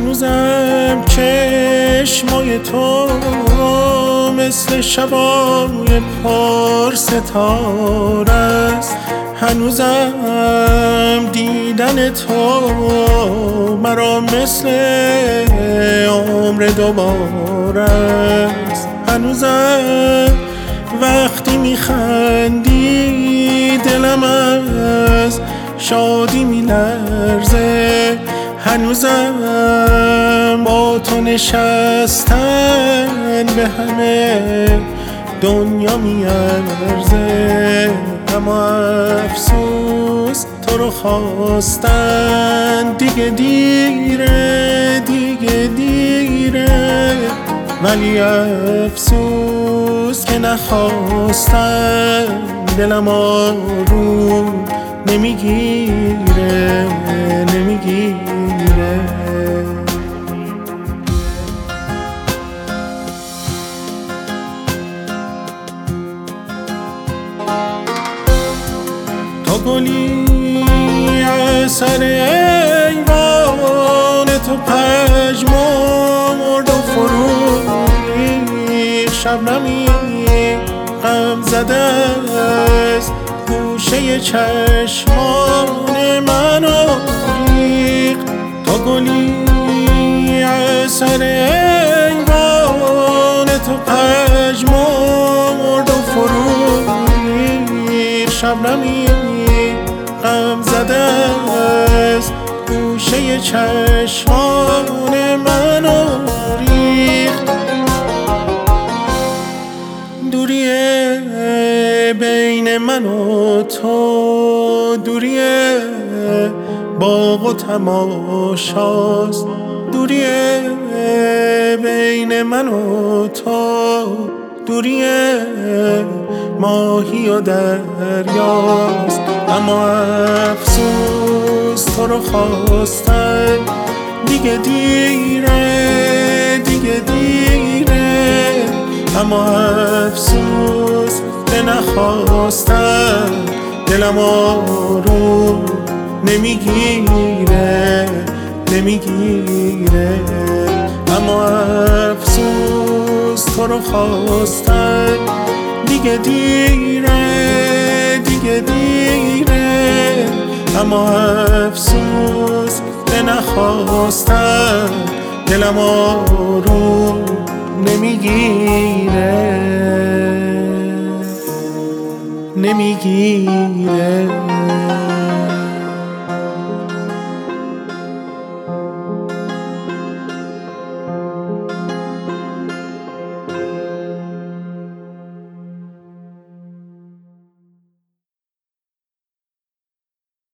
هنوزم چشمای تو مثل شبای پر ستاره است. هنوزم دیدن تو مرا مثل عمر دوباره است. هنوزم وقتی میخندی دلم از شادی میلرزه. هنوزم با تو نشستن به همه دنیا میارزه. اما افسوس تو رو خواستن دیگه دیره، دیگه دیره. ولی افسوس که نخواستن دلم آروم نمیگیره، نمیگیره. تا گلی اثر ایوان تو پژمرد و فرو ریخت. شبنمی غم زده است گوشه چشمان منو ریخت. تا گلی اثر ایوان تو پژمرد و فرو ریخت. شبنمی غم زده است گوشه چشمان منو ریخت. دوریه بین من و تو، دوریه باغ و تماشاست. دوریه بین من و تو، دوریه ماهی و دریاست. اما افسوس تو رو خواستن دیگه دیره، دیگه دیره. اما افسوس که نخواستن دلم آروم نمیگیره، نمیگیره. اما افسوس تو رو خواستن دیگه دیره، دیگه دیره. اما افسوس که نخواستن دلم آروم نمیگیره، نمیگیره.